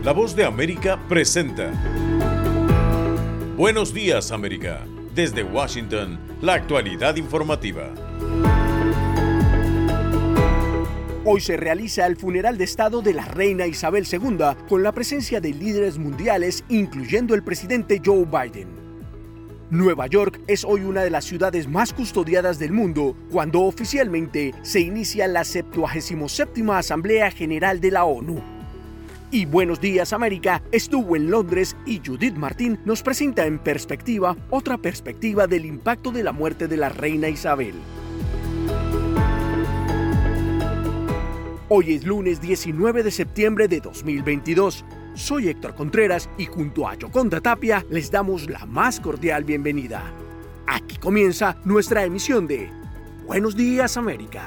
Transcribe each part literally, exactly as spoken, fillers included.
La Voz de América presenta Buenos Días, América. Desde Washington, la actualidad informativa. Hoy se realiza el funeral de Estado de la reina Isabel segunda con la presencia de líderes mundiales, incluyendo el presidente Joe Biden. Nueva York es hoy una de las ciudades más custodiadas del mundo cuando oficialmente se inicia la septuagésima séptima Asamblea General de la ONU. Y Buenos Días América estuvo en Londres y Judith Martín nos presenta en perspectiva otra perspectiva del impacto de la muerte de la reina Isabel. Hoy es lunes diecinueve de septiembre de dos mil veintidós. Soy Héctor Contreras y junto a Yoconda Tapia les damos la más cordial bienvenida. Aquí comienza nuestra emisión de Buenos Días América.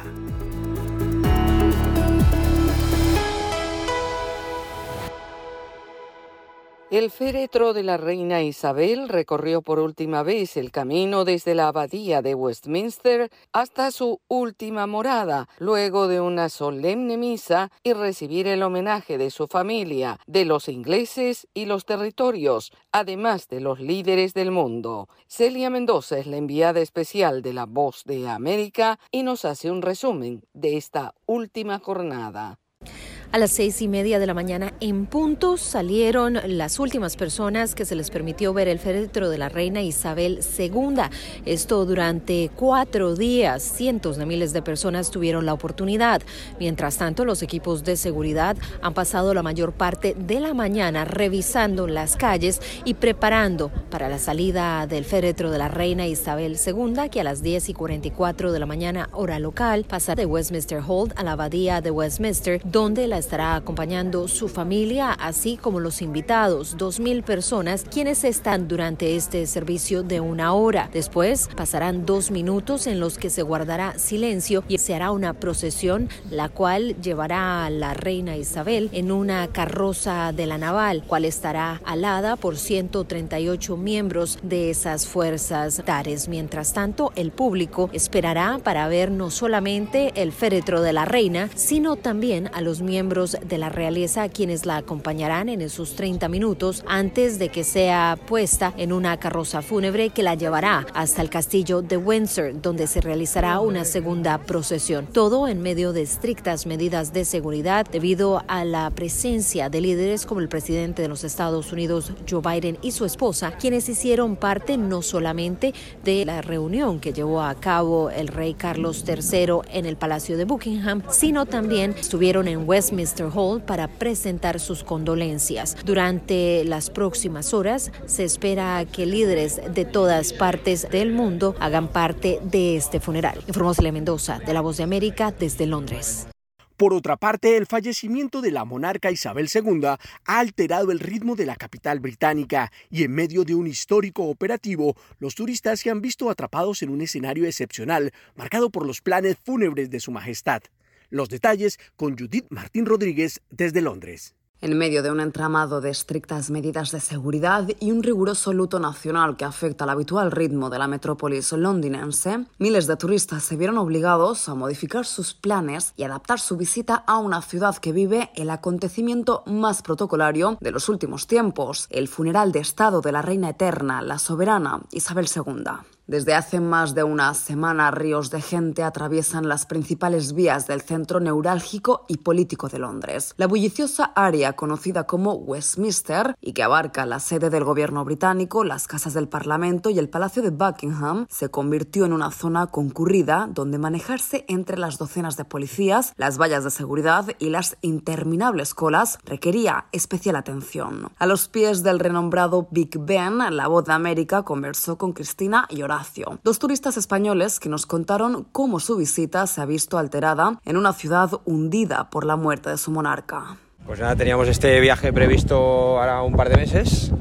El féretro de la reina Isabel recorrió por última vez el camino desde la abadía de Westminster hasta su última morada, luego de una solemne misa y recibir el homenaje de su familia, de los ingleses y los territorios, además de los líderes del mundo. Celia Mendoza es la enviada especial de La Voz de América y nos hace un resumen de esta última jornada. A las seis y media de la mañana en punto salieron las últimas personas que se les permitió ver el féretro de la reina Isabel segunda. Esto durante cuatro días. Cientos de miles de personas tuvieron la oportunidad. Mientras tanto, los equipos de seguridad han pasado la mayor parte de la mañana revisando las calles y preparando para la salida del féretro de la reina Isabel segunda, que a las diez y cuarenta y cuatro de la mañana, hora local, pasa de Westminster Hall a la abadía de Westminster, donde la estará acompañando su familia, así como los invitados, dos mil personas, quienes están durante este servicio de una hora. Después pasarán dos minutos en los que se guardará silencio y se hará una procesión, la cual llevará a la reina Isabel en una carroza de la naval, cual estará alada por ciento treinta y ocho miembros de esas fuerzas militares. Mientras tanto, el público esperará para ver no solamente el féretro de la reina, sino también a los miembros de la realeza, quienes la acompañarán en esos treinta minutos antes de que sea puesta en una carroza fúnebre que la llevará hasta el castillo de Windsor, donde se realizará una segunda procesión. Todo en medio de estrictas medidas de seguridad debido a la presencia de líderes como el presidente de los Estados Unidos, Joe Biden, y su esposa, quienes hicieron parte no solamente de la reunión que llevó a cabo el rey Carlos tercero en el Palacio de Buckingham, sino también estuvieron en Westminster Hall para presentar sus condolencias. Durante las próximas horas se espera que líderes de todas partes del mundo hagan parte de este funeral. Informó Celia Mendoza de La Voz de América desde Londres. Por otra parte, el fallecimiento de la monarca Isabel segunda ha alterado el ritmo de la capital británica y en medio de un histórico operativo, los turistas se han visto atrapados en un escenario excepcional marcado por los planes fúnebres de su majestad. Los detalles con Judith Martín Rodríguez desde Londres. En medio de un entramado de estrictas medidas de seguridad y un riguroso luto nacional que afecta al habitual ritmo de la metrópolis londinense, miles de turistas se vieron obligados a modificar sus planes y adaptar su visita a una ciudad que vive el acontecimiento más protocolario de los últimos tiempos, el funeral de Estado de la reina eterna, la soberana Isabel segunda. Desde hace más de una semana, ríos de gente atraviesan las principales vías del centro neurálgico y político de Londres. La bulliciosa área conocida como Westminster, y que abarca la sede del gobierno británico, las casas del Parlamento y el Palacio de Buckingham, se convirtió en una zona concurrida donde manejarse entre las docenas de policías, las vallas de seguridad y las interminables colas requería especial atención. A los pies del renombrado Big Ben, La Voz de América conversó con Cristina y Horacio, dos turistas españoles que nos contaron cómo su visita se ha visto alterada en una ciudad hundida por la muerte de su monarca. Pues nada, teníamos este viaje previsto ahora un par de meses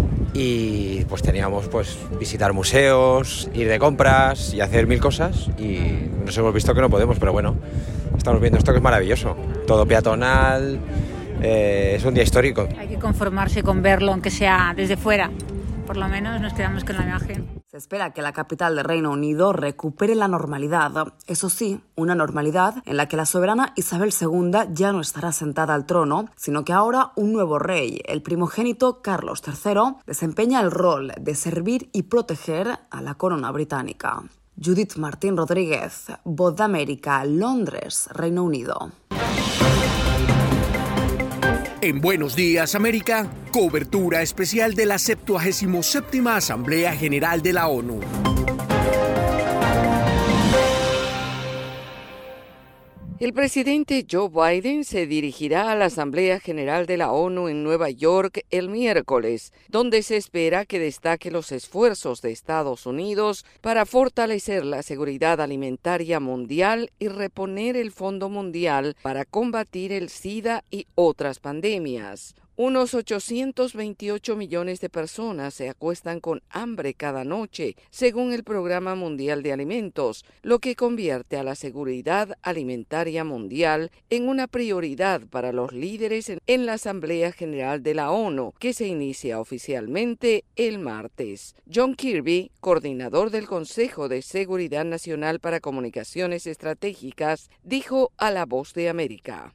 y pues teníamos pues visitar museos, ir de compras y hacer mil cosas y nos hemos visto que no podemos, pero bueno, estamos viendo esto que es maravilloso, todo peatonal, eh, es un día histórico. Hay que conformarse con verlo, aunque sea desde fuera, por lo menos nos quedamos con la imagen. Se espera que la capital del Reino Unido recupere la normalidad. Eso sí, una normalidad en la que la soberana Isabel segunda ya no estará sentada al trono, sino que ahora un nuevo rey, el primogénito Carlos tercero, desempeña el rol de servir y proteger a la corona británica. Judith Martín Rodríguez, Voz de América, Londres, Reino Unido. En Buenos Días, América, cobertura especial de la septuagésima séptima Asamblea General de la ONU. El presidente Joe Biden se dirigirá a la Asamblea General de la ONU en Nueva York el miércoles, donde se espera que destaque los esfuerzos de Estados Unidos para fortalecer la seguridad alimentaria mundial y reponer el Fondo Mundial para combatir el SIDA y otras pandemias. Unos ochocientos veintiocho millones de personas se acuestan con hambre cada noche, según el Programa Mundial de Alimentos, lo que convierte a la seguridad alimentaria mundial en una prioridad para los líderes en la Asamblea General de la ONU, que se inicia oficialmente el martes. John Kirby, coordinador del Consejo de Seguridad Nacional para Comunicaciones Estratégicas, dijo a La Voz de América.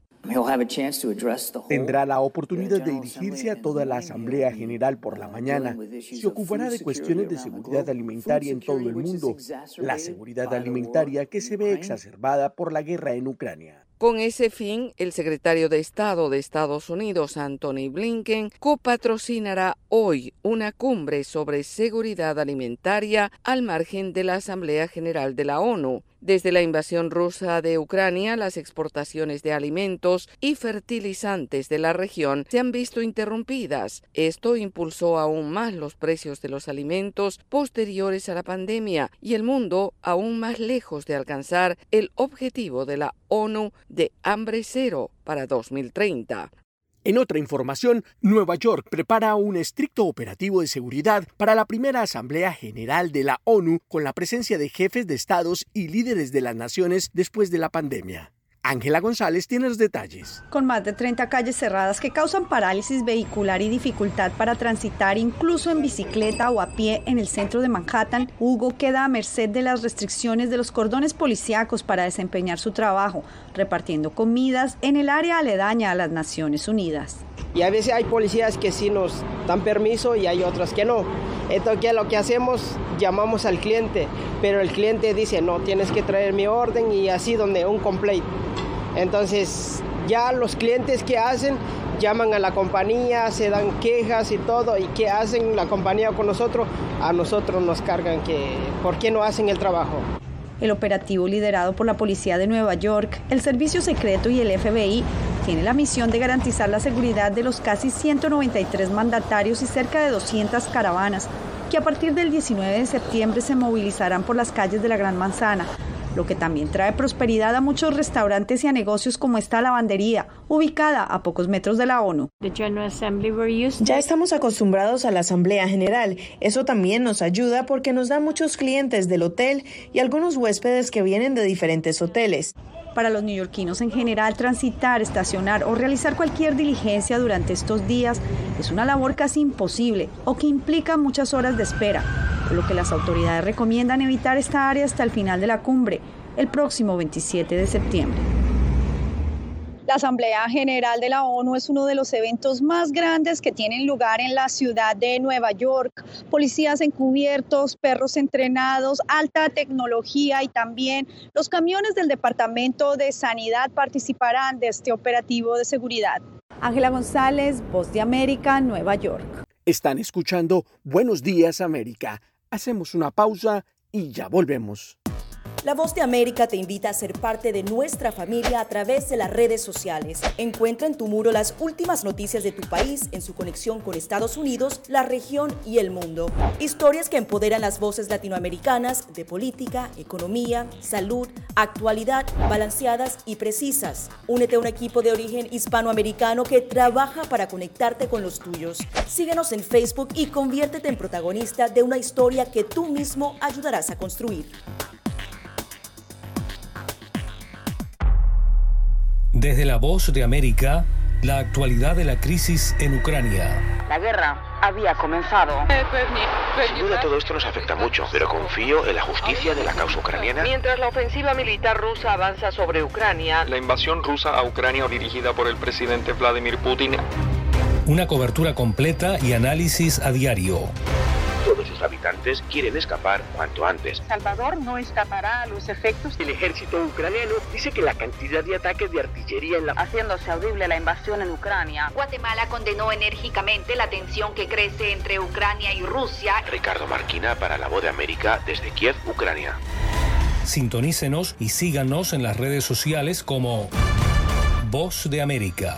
Tendrá la oportunidad de dirigirse a toda la Asamblea General por la mañana. Se ocupará de cuestiones de seguridad alimentaria en todo el mundo, la seguridad alimentaria que se ve exacerbada por la guerra en Ucrania. Con ese fin, el secretario de Estado de Estados Unidos, Antony Blinken, copatrocinará hoy una cumbre sobre seguridad alimentaria al margen de la Asamblea General de la ONU. Desde la invasión rusa de Ucrania, las exportaciones de alimentos y fertilizantes de la región se han visto interrumpidas. Esto impulsó aún más los precios de los alimentos posteriores a la pandemia y el mundo aún más lejos de alcanzar el objetivo de la ONU de hambre cero para dos mil treinta. En otra información, Nueva York prepara un estricto operativo de seguridad para la primera Asamblea General de la ONU con la presencia de jefes de estados y líderes de las naciones después de la pandemia. Ángela González tiene los detalles. Con más de treinta calles cerradas que causan parálisis vehicular y dificultad para transitar incluso en bicicleta o a pie en el centro de Manhattan, Hugo queda a merced de las restricciones de los cordones policíacos para desempeñar su trabajo, repartiendo comidas en el área aledaña a las Naciones Unidas. Y a veces hay policías que sí nos dan permiso y hay otros que no. Entonces, lo que hacemos, llamamos al cliente, pero el cliente dice, no, tienes que traer mi orden y así donde un complaint. Entonces, ya los clientes que hacen, llaman a la compañía, se dan quejas y todo, y ¿qué hacen la compañía con nosotros? A nosotros nos cargan que, ¿por qué no hacen el trabajo? El operativo liderado por la Policía de Nueva York, el Servicio Secreto y el F B I tiene la misión de garantizar la seguridad de los casi ciento noventa y tres mandatarios y cerca de doscientas caravanas que a partir del diecinueve de septiembre se movilizarán por las calles de la Gran Manzana, lo que también trae prosperidad a muchos restaurantes y a negocios como esta lavandería, ubicada a pocos metros de la ONU. Ya estamos acostumbrados a la Asamblea General. Eso también nos ayuda porque nos da muchos clientes del hotel y algunos huéspedes que vienen de diferentes hoteles. Para los neoyorquinos en general, transitar, estacionar o realizar cualquier diligencia durante estos días es una labor casi imposible o que implica muchas horas de espera, por lo que las autoridades recomiendan evitar esta área hasta el final de la cumbre, el próximo veintisiete de septiembre. La Asamblea General de la ONU es uno de los eventos más grandes que tienen lugar en la ciudad de Nueva York. Policías encubiertos, perros entrenados, alta tecnología y también los camiones del Departamento de Sanidad participarán de este operativo de seguridad. Ángela González, Voz de América, Nueva York. Están escuchando Buenos Días, América. Hacemos una pausa y ya volvemos. La Voz de América te invita a ser parte de nuestra familia a través de las redes sociales. Encuentra en tu muro las últimas noticias de tu país en su conexión con Estados Unidos, la región y el mundo. Historias que empoderan las voces latinoamericanas de política, economía, salud, actualidad, balanceadas y precisas. Únete a un equipo de origen hispanoamericano que trabaja para conectarte con los tuyos. Síguenos en Facebook y conviértete en protagonista de una historia que tú mismo ayudarás a construir. Desde La Voz de América, La actualidad de la crisis en Ucrania. La guerra había comenzado. Sin duda todo esto nos afecta mucho, pero confío en la justicia de la causa ucraniana. Mientras la ofensiva militar rusa avanza sobre Ucrania, la invasión rusa a Ucrania dirigida por el presidente Vladimir Putin. Una cobertura completa y análisis a diario. Todos sus habitantes quieren escapar cuanto antes. Salvador no escapará a los efectos. El ejército ucraniano dice que la cantidad de ataques de artillería en la... haciéndose audible la invasión en Ucrania. Guatemala condenó enérgicamente la tensión que crece entre Ucrania y Rusia. Ricardo Marquina para La Voz de América desde Kiev, Ucrania. Sintonícenos y síganos en las redes sociales como Voz de América.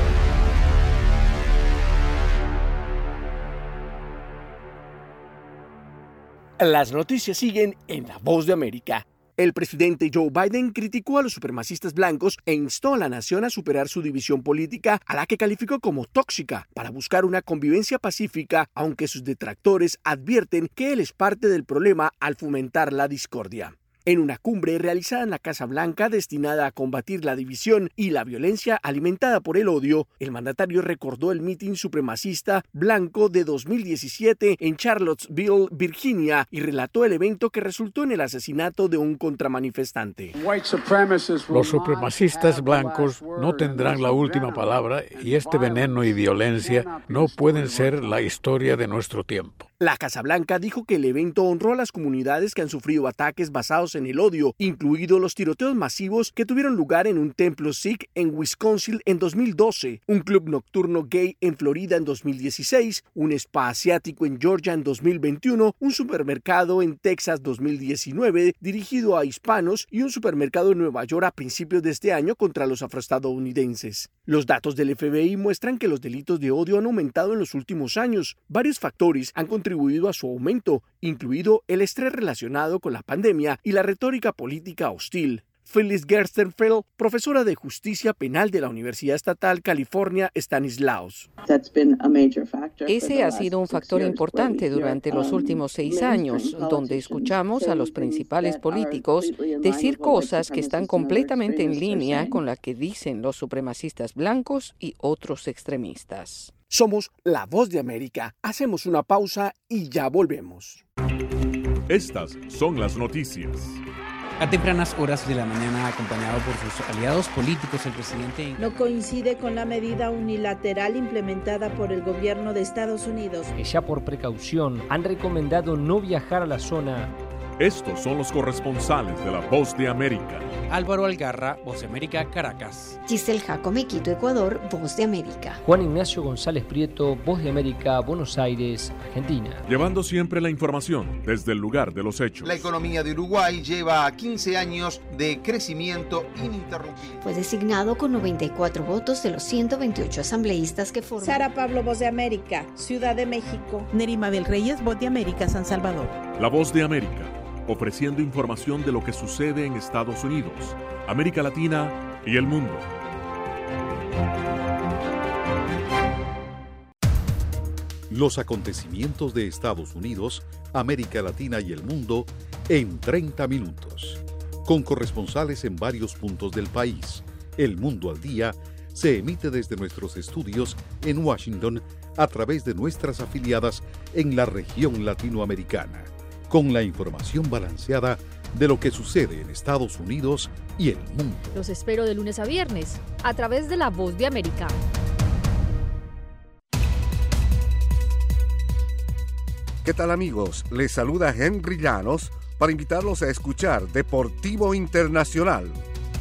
Las noticias siguen en La Voz de América. El presidente Joe Biden criticó a los supremacistas blancos e instó a la nación a superar su división política, a la que calificó como tóxica, para buscar una convivencia pacífica, aunque sus detractores advierten que él es parte del problema al fomentar la discordia. En una cumbre realizada en la Casa Blanca destinada a combatir la división y la violencia alimentada por el odio, el mandatario recordó el mitin supremacista blanco de dos mil diecisiete en Charlottesville, Virginia, y relató el evento que resultó en el asesinato de un contramanifestante. Los supremacistas blancos no tendrán la última palabra y este veneno y violencia no pueden ser la historia de nuestro tiempo. La Casa Blanca dijo que el evento honró a las comunidades que han sufrido ataques basados en el odio, incluidos los tiroteos masivos que tuvieron lugar en un templo sikh en Wisconsin en dos mil doce, un club nocturno gay en Florida en dos mil dieciséis, un spa asiático en Georgia en dos mil veintiuno, un supermercado en Texas dos mil diecinueve dirigido a hispanos y un supermercado en Nueva York a principios de este año contra los afroestadounidenses. Los datos del F B I muestran que los delitos de odio han aumentado en los últimos años. Varios factores han contribuido contribuido a su aumento, incluido el estrés relacionado con la pandemia y la retórica política hostil. Phyllis Gerstenfeld, profesora de Justicia Penal de la Universidad Estatal California Stanislaus. Ese ha sido un factor importante durante los últimos seis años, donde escuchamos a los principales políticos decir cosas que están completamente en línea con la que dicen los supremacistas blancos y otros extremistas. Somos La Voz de América. Hacemos una pausa y ya volvemos. Estas son las noticias. A tempranas horas de la mañana, acompañado por sus aliados políticos, el presidente... No coincide con la medida unilateral implementada por el gobierno de Estados Unidos. Que ya por precaución han recomendado no viajar a la zona. Estos son los corresponsales de La Voz de América. Álvaro Algarra, Voz de América, Caracas. Giselle Jacome, Quito, Ecuador, Voz de América. Juan Ignacio González Prieto, Voz de América, Buenos Aires, Argentina. Llevando siempre la información desde el lugar de los hechos. La economía de Uruguay lleva quince años de crecimiento ininterrumpido. Fue designado con noventa y cuatro votos de los ciento veintiocho asambleístas que forman. Sara Pablo, Voz de América, Ciudad de México. Nerima Bel Reyes, Voz de América, San Salvador. La Voz de América, ofreciendo información de lo que sucede en Estados Unidos, América Latina y el mundo. Los acontecimientos de Estados Unidos, América Latina y el mundo en treinta minutos. Con corresponsales en varios puntos del país. El Mundo al Día se emite desde nuestros estudios en Washington a través de nuestras afiliadas en la región latinoamericana, con la información balanceada de lo que sucede en Estados Unidos y el mundo. Los espero de lunes a viernes, a través de La Voz de América. ¿Qué tal, amigos? Les saluda Henry Llanos para invitarlos a escuchar Deportivo Internacional.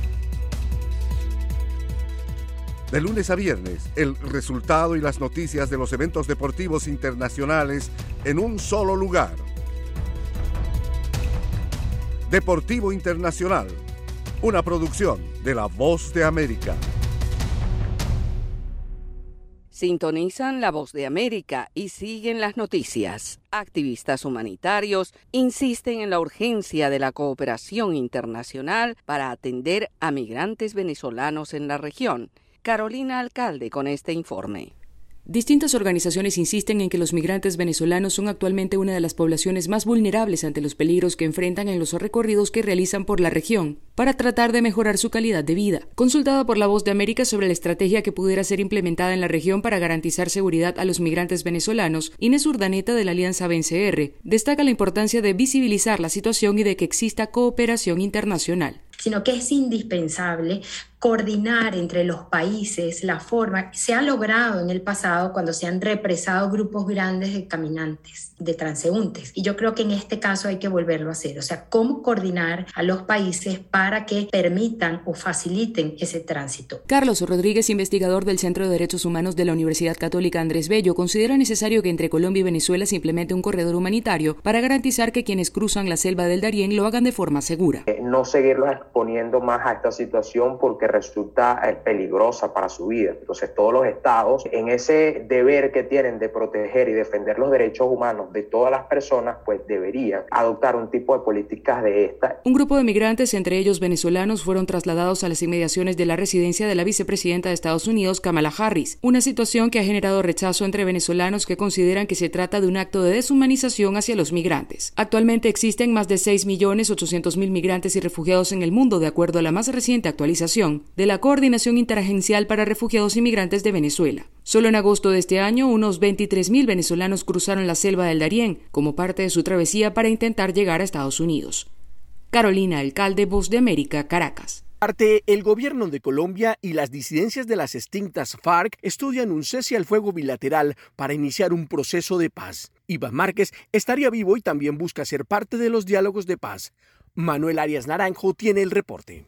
De lunes a viernes, el resultado y las noticias de los eventos deportivos internacionales en un solo lugar. Deportivo Internacional, una producción de La Voz de América. Sintonizan La Voz de América y siguen las noticias. Activistas humanitarios insisten en la urgencia de la cooperación internacional para atender a migrantes venezolanos en la región. Carolina Alcalde con este informe. Distintas organizaciones insisten en que los migrantes venezolanos son actualmente una de las poblaciones más vulnerables ante los peligros que enfrentan en los recorridos que realizan por la región para tratar de mejorar su calidad de vida. Consultada por La Voz de América sobre la estrategia que pudiera ser implementada en la región para garantizar seguridad a los migrantes venezolanos, Inés Urdaneta de la Alianza V C R destaca la importancia de visibilizar la situación y de que exista cooperación internacional. Sino que es indispensable coordinar entre los países la forma. Se ha logrado en el pasado cuando se han represado grupos grandes de caminantes, de transeúntes, y yo creo que en este caso hay que volverlo a hacer. O sea, cómo coordinar a los países para que permitan o faciliten ese tránsito. Carlos Rodríguez, investigador del Centro de Derechos Humanos de la Universidad Católica Andrés Bello, considera necesario que entre Colombia y Venezuela se implemente un corredor humanitario para garantizar que quienes cruzan la selva del Darién lo hagan de forma segura. Eh, no seguirlos exponiendo más a esta situación porque resulta eh, peligrosa para su vida. Entonces todos los estados, en ese deber que tienen de proteger y defender los derechos humanos de todas las personas, pues deberían adoptar un tipo de políticas de esta. Un grupo de migrantes, entre ellos venezolanos, fueron trasladados a las inmediaciones de la residencia de la vicepresidenta de Estados Unidos, Kamala Harris, una situación que ha generado rechazo entre venezolanos que consideran que se trata de un acto de deshumanización hacia los migrantes. Actualmente existen más de seis millones ochocientos mil migrantes y refugiados en el mundo, de acuerdo a la más reciente actualización de la Coordinación Interagencial para Refugiados y Migrantes de Venezuela. Solo en agosto de este año, unos veintitrés mil venezolanos cruzaron la selva del Darién como parte de su travesía para intentar llegar a Estados Unidos. Carolina Alcalde, Voz de América, Caracas. Parte, el gobierno de Colombia y las disidencias de las extintas FARC estudian un cese al fuego bilateral para iniciar un proceso de paz. Iván Márquez estaría vivo y también busca ser parte de los diálogos de paz. Manuel Arias Naranjo tiene el reporte.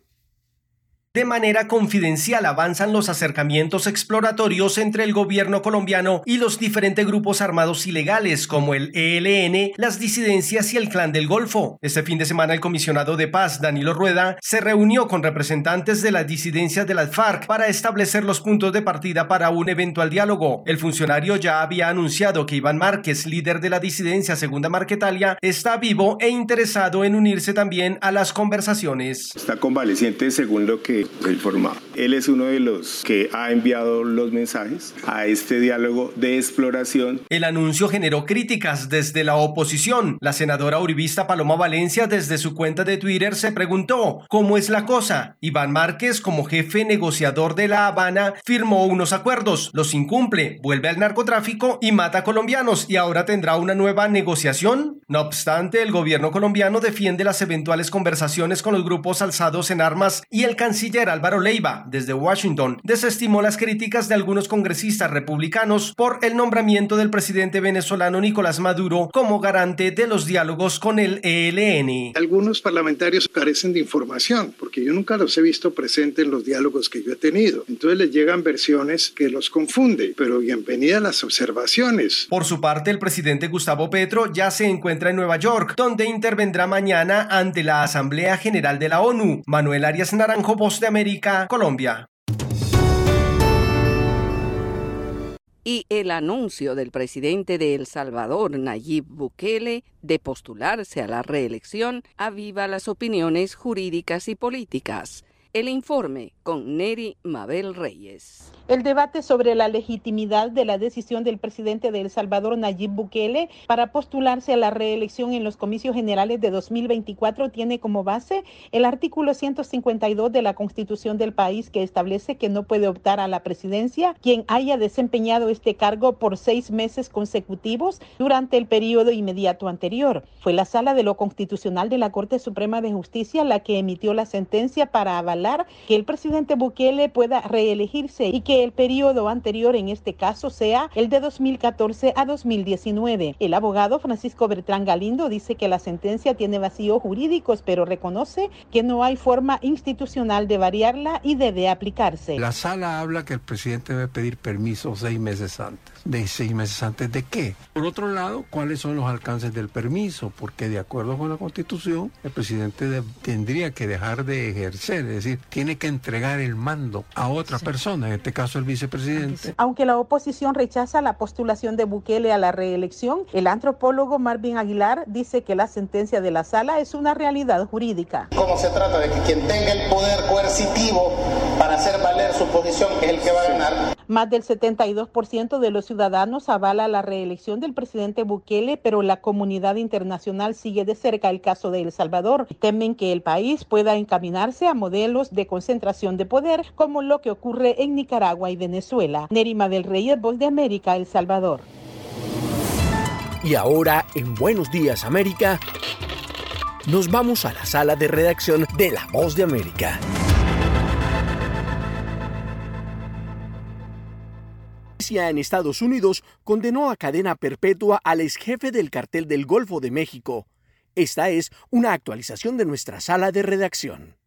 De manera confidencial avanzan los acercamientos exploratorios entre el gobierno colombiano y los diferentes grupos armados ilegales como el E L N, las disidencias y el Clan del Golfo. Este fin de semana el comisionado de paz, Danilo Rueda, se reunió con representantes de las disidencias de las FARC para establecer los puntos de partida para un eventual diálogo. El funcionario ya había anunciado que Iván Márquez, líder de la disidencia Segunda Marquetalia, está vivo e interesado en unirse también a las conversaciones. Está convaleciente según lo que informado. Él es uno de los que ha enviado los mensajes a este diálogo de exploración. El anuncio generó críticas desde la oposición. La senadora uribista Paloma Valencia desde su cuenta de Twitter se preguntó ¿cómo es la cosa? Iván Márquez, como jefe negociador de La Habana, firmó unos acuerdos, los incumple, vuelve al narcotráfico y mata a colombianos y ahora tendrá una nueva negociación. No obstante, el gobierno colombiano defiende las eventuales conversaciones con los grupos alzados en armas y el canciller Álvaro Leiva, desde Washington, desestimó las críticas de algunos congresistas republicanos por el nombramiento del presidente venezolano Nicolás Maduro como garante de los diálogos con el E L N. Algunos parlamentarios carecen de información, porque yo nunca los he visto presentes en los diálogos que yo he tenido. Entonces les llegan versiones que los confunden, pero bienvenidas las observaciones. Por su parte, el presidente Gustavo Petro ya se encuentra en Nueva York, donde intervendrá mañana ante la Asamblea General de la ONU. Manuel Arias Naranjo, Voz de América, Colombia. Y el anuncio del presidente de El Salvador, Nayib Bukele, de postularse a la reelección aviva las opiniones jurídicas y políticas. El informe con Neri Mabel Reyes. El debate sobre la legitimidad de la decisión del presidente de El Salvador, Nayib Bukele, para postularse a la reelección en los comicios generales de dos mil veinticuatro tiene como base el artículo ciento cincuenta y dos de la Constitución del país, que establece que no puede optar a la presidencia quien haya desempeñado este cargo por seis meses consecutivos durante el periodo inmediato anterior. Fue la Sala de lo Constitucional de la Corte Suprema de Justicia la que emitió la sentencia para avalar que el presidente Bukele pueda reelegirse y que el periodo anterior en este caso sea el de dos mil catorce a dos mil diecinueve. El abogado Francisco Bertrán Galindo dice que la sentencia tiene vacíos jurídicos, pero reconoce que no hay forma institucional de variarla y debe aplicarse. La sala habla que el presidente debe pedir permiso seis meses antes. ¿De seis meses antes de qué? Por otro lado, ¿cuáles son los alcances del permiso? Porque de acuerdo con la Constitución, el presidente de, tendría que dejar de ejercer, es decir, tiene que entregar el mando a otra sí. persona, en este caso el vicepresidente. Aunque la oposición rechaza la postulación de Bukele a la reelección, el antropólogo Marvin Aguilar dice que la sentencia de la sala es una realidad jurídica. ¿Cómo se trata de que quien tenga el poder coercitivo para hacer valer su posición es el que va a ganar? Más del setenta y dos por ciento de los ciudadanos avala la reelección del presidente Bukele, pero la comunidad internacional sigue de cerca el caso de El Salvador. Temen que el país pueda encaminarse a modelos de concentración de poder, como lo que ocurre en Nicaragua y Venezuela. Nerima del Rey, Voz de América, El Salvador. Y ahora, en Buenos Días América, nos vamos a la sala de redacción de La Voz de América. En Estados Unidos condenó a cadena perpetua al ex jefe del Cartel del Golfo de México. Esta es una actualización de nuestra sala de redacción.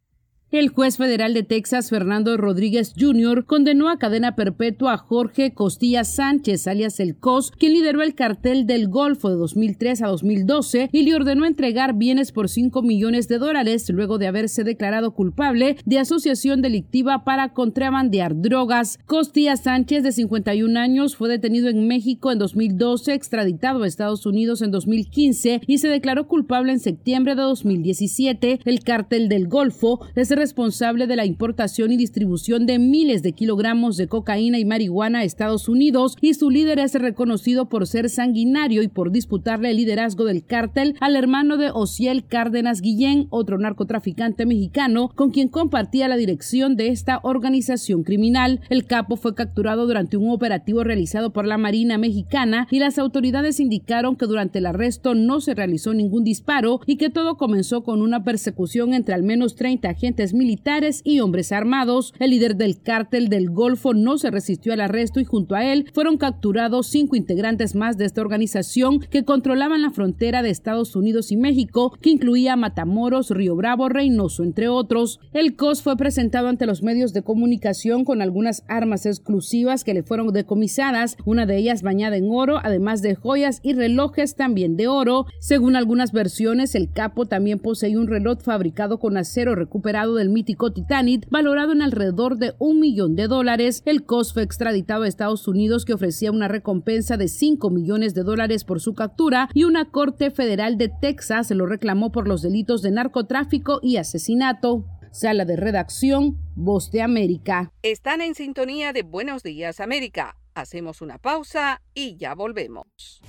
El juez federal de Texas, Fernando Rodríguez junior, condenó a cadena perpetua a Jorge Costilla Sánchez, alias El Cos, quien lideró el Cartel del Golfo de dos mil tres a dos mil doce y le ordenó entregar bienes por cinco millones de dólares luego de haberse declarado culpable de asociación delictiva para contrabandear drogas. Costilla Sánchez, de cincuenta y un años, fue detenido en México en dos mil doce, extraditado a Estados Unidos en dos mil quince y se declaró culpable en septiembre de dos mil diecisiete. El Cartel del Golfo es responsable de la importación y distribución de miles de kilogramos de cocaína y marihuana a Estados Unidos, y su líder es reconocido por ser sanguinario y por disputarle el liderazgo del cártel al hermano de Osiel Cárdenas Guillén, otro narcotraficante mexicano con quien compartía la dirección de esta organización criminal. El capo fue capturado durante un operativo realizado por la Marina Mexicana y las autoridades indicaron que durante el arresto no se realizó ningún disparo y que todo comenzó con una persecución entre al menos treinta agentes militares y hombres armados. El líder del Cártel del Golfo no se resistió al arresto y junto a él fueron capturados cinco integrantes más de esta organización que controlaban la frontera de Estados Unidos y México, que incluía Matamoros, Río Bravo, Reynoso, entre otros. El C O S fue presentado ante los medios de comunicación con algunas armas exclusivas que le fueron decomisadas, una de ellas bañada en oro, además de joyas y relojes también de oro. Según algunas versiones, el capo también poseía un reloj fabricado con acero recuperado del mítico Titanic, valorado en alrededor de un millón de dólares. El C O S fue extraditado a Estados Unidos, que ofrecía una recompensa de cinco millones de dólares por su captura, y una corte federal de Texas se lo reclamó por los delitos de narcotráfico y asesinato. Sala de redacción, Voz de América. Están en sintonía de Buenos Días América. Hacemos una pausa y ya volvemos.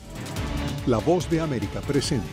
La Voz de América presenta.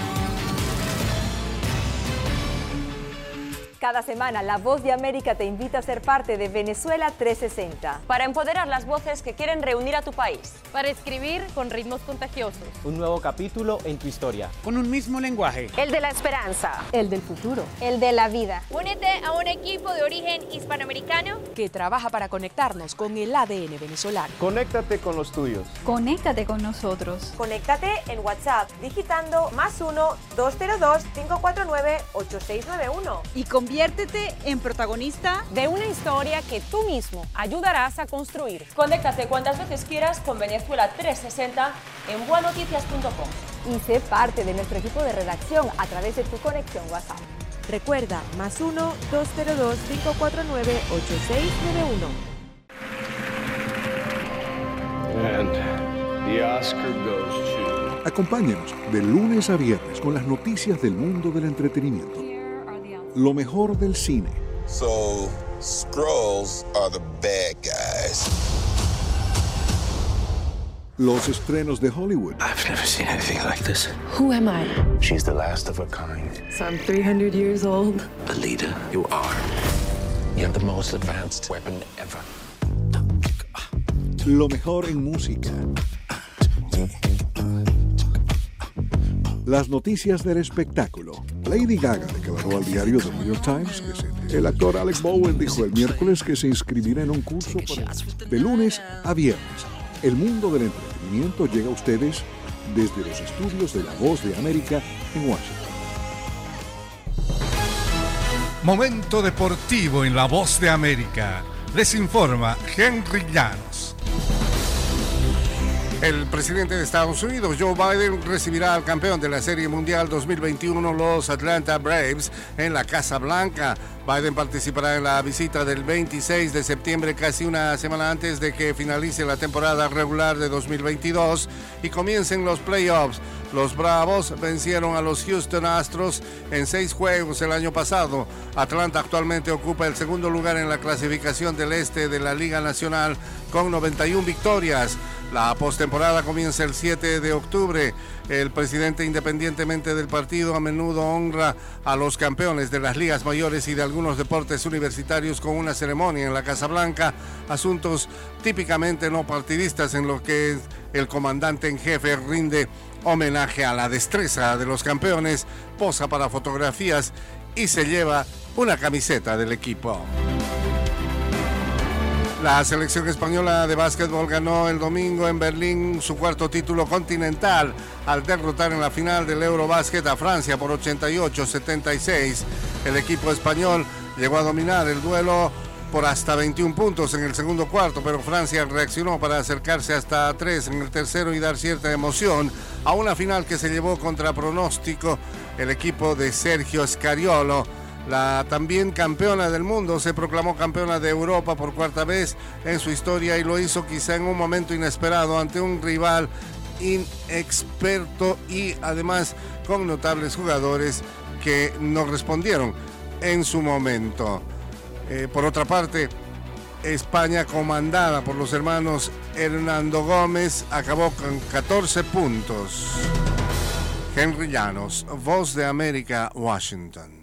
Cada semana, La Voz de América te invita a ser parte de Venezuela trescientos sesenta. Para empoderar las voces que quieren reunir a tu país. Para escribir con ritmos contagiosos. Un nuevo capítulo en tu historia. Con un mismo lenguaje. El de la esperanza. El del futuro. El de la vida. Únete a un equipo de origen hispanoamericano que trabaja para conectarnos con el A D N venezolano. Conéctate con los tuyos. Conéctate con nosotros. Conéctate en WhatsApp digitando más uno, dos cero dos, cinco cuatro nueve, ocho seis nueve uno. Y conviértete en protagonista de una historia que tú mismo ayudarás a construir. Conéctate cuantas veces quieras con Venezuela trescientos sesenta en buenoticias punto com. Y sé parte de nuestro equipo de redacción a través de tu conexión WhatsApp. Recuerda, más uno, dos cero dos, cinco cuatro nueve, ocho seis nueve uno. And the Oscar goes to... Acompáñenos de lunes a viernes con las noticias del mundo del entretenimiento. Lo mejor del cine. So, Skrulls are the bad guys. Los estrenos de Hollywood. I've never seen anything like this. Who am I? She's the last of her kind. So I'm three hundred years old. A leader, you are. You have the most advanced weapon ever. Lo mejor en música. Las noticias del espectáculo. Lady Gaga declaró al diario The New York Times que se... El actor Alec Bowen dijo el miércoles que se inscribirá en un curso para... De lunes a viernes. El mundo del entretenimiento llega a ustedes desde los estudios de La Voz de América en Washington. Momento deportivo en La Voz de América. Les informa Henry Llanos. El presidente de Estados Unidos, Joe Biden, recibirá al campeón de la Serie Mundial dos mil veintiuno, los Atlanta Braves, en la Casa Blanca. Biden participará en la visita del veintiséis de septiembre, casi una semana antes de que finalice la temporada regular de dos mil veintidós y comiencen los playoffs. Los Bravos vencieron a los Houston Astros en seis juegos el año pasado. Atlanta actualmente ocupa el segundo lugar en la clasificación del este de la Liga Nacional con noventa y una victorias. La postemporada comienza el siete de octubre. El presidente, independientemente del partido, a menudo honra a los campeones de las ligas mayores y de algunos deportes universitarios con una ceremonia en la Casa Blanca, asuntos típicamente no partidistas en los que el comandante en jefe rinde homenaje a la destreza de los campeones, posa para fotografías y se lleva una camiseta del equipo. La selección española de básquetbol ganó el domingo en Berlín su cuarto título continental al derrotar en la final del Eurobásquet a Francia por ochenta y ocho a setenta y seis. El equipo español llegó a dominar el duelo por hasta veintiún puntos en el segundo cuarto, pero Francia reaccionó para acercarse hasta tres en el tercero y dar cierta emoción a una final que se llevó contra pronóstico el equipo de Sergio Scariolo. La también campeona del mundo se proclamó campeona de Europa por cuarta vez en su historia y lo hizo quizá en un momento inesperado ante un rival inexperto y además con notables jugadores que no respondieron en su momento. Eh, por otra parte, España, comandada por los hermanos Hernando Gómez, acabó con catorce puntos. Henry Llanos, Voz de América, Washington.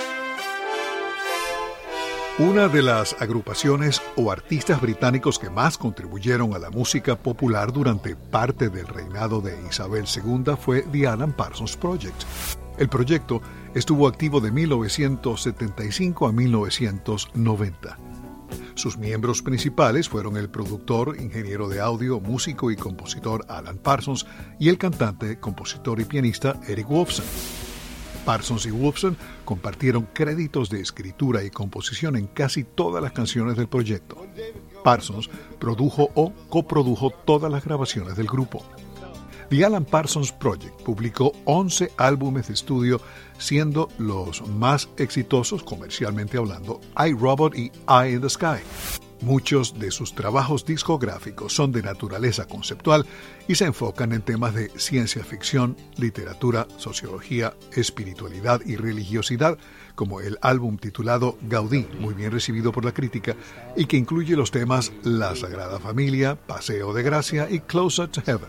Una de las agrupaciones o artistas británicos que más contribuyeron a la música popular durante parte del reinado de Isabel segunda fue The Alan Parsons Project. El proyecto estuvo activo de mil novecientos setenta y cinco a mil novecientos noventa. Sus miembros principales fueron el productor, ingeniero de audio, músico y compositor Alan Parsons y el cantante, compositor y pianista Eric Woolfson. Parsons y Woolfson compartieron créditos de escritura y composición en casi todas las canciones del proyecto. Parsons produjo o coprodujo todas las grabaciones del grupo. The Alan Parsons Project publicó once álbumes de estudio, siendo los más exitosos comercialmente hablando iRobot y Eye in the Sky. Muchos de sus trabajos discográficos son de naturaleza conceptual y se enfocan en temas de ciencia ficción, literatura, sociología, espiritualidad y religiosidad, como el álbum titulado Gaudí, muy bien recibido por la crítica, y que incluye los temas La Sagrada Familia, Paseo de Gracia y Closer to Heaven.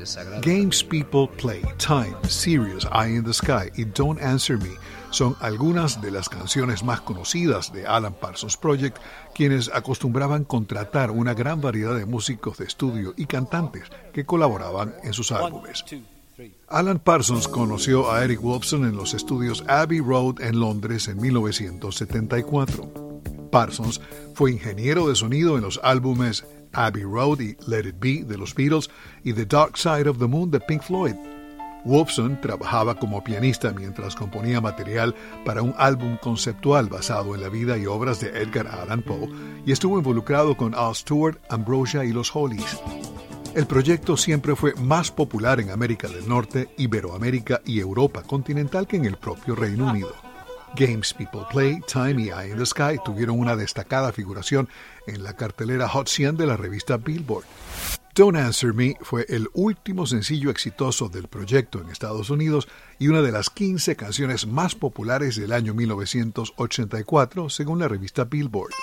Games People Play, Time, Sirius, Eye in the Sky y Don't Answer Me son algunas de las canciones más conocidas de Alan Parsons Project, quienes acostumbraban contratar una gran variedad de músicos de estudio y cantantes que colaboraban en sus álbumes. Alan Parsons conoció a Eric Woolfson en los estudios Abbey Road en Londres en mil novecientos setenta y cuatro. Parsons fue ingeniero de sonido en los álbumes Abbey Road y Let It Be de los Beatles y The Dark Side of the Moon de Pink Floyd. Woolfson trabajaba como pianista mientras componía material para un álbum conceptual basado en la vida y obras de Edgar Allan Poe y estuvo involucrado con Al Stewart, Ambrosia y los Hollies. El proyecto siempre fue más popular en América del Norte, Iberoamérica y Europa continental que en el propio Reino Unido. Games People Play, Time y Eye in the Sky tuvieron una destacada figuración en la cartelera Hot cien de la revista Billboard. Don't Answer Me fue el último sencillo exitoso del proyecto en Estados Unidos y una de las quince canciones más populares del año mil novecientos ochenta y cuatro, según la revista Billboard.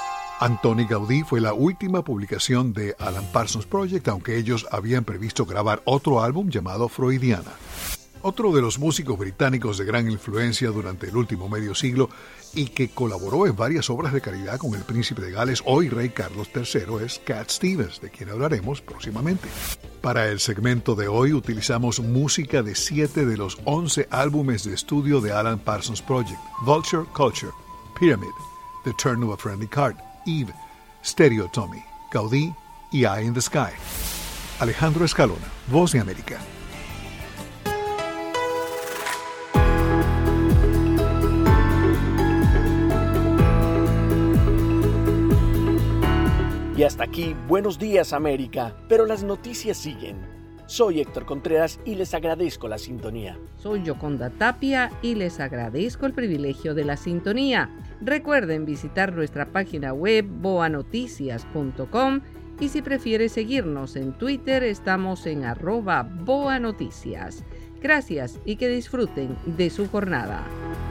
Antoni Gaudí fue la última publicación de Alan Parsons Project, aunque ellos habían previsto grabar otro álbum llamado Freudiana. Otro de los músicos británicos de gran influencia durante el último medio siglo y que colaboró en varias obras de caridad con el príncipe de Gales, hoy rey Carlos tercero, es Cat Stevens, de quien hablaremos próximamente. Para el segmento de hoy utilizamos música de siete de los once álbumes de estudio de Alan Parsons Project: Vulture Culture, Pyramid, The Turn of a Friendly Card, Eve, Stereo Tommy, Gaudí y Eye in the Sky. Alejandro Escalona, Voz de América. Y hasta aquí, Buenos Días América, pero las noticias siguen. Soy Héctor Contreras y les agradezco la sintonía. Soy Yoconda Tapia y les agradezco el privilegio de la sintonía. Recuerden visitar nuestra página web boa noticias punto com y si prefiere seguirnos en Twitter estamos en arroba boanoticias. Gracias y que disfruten de su jornada.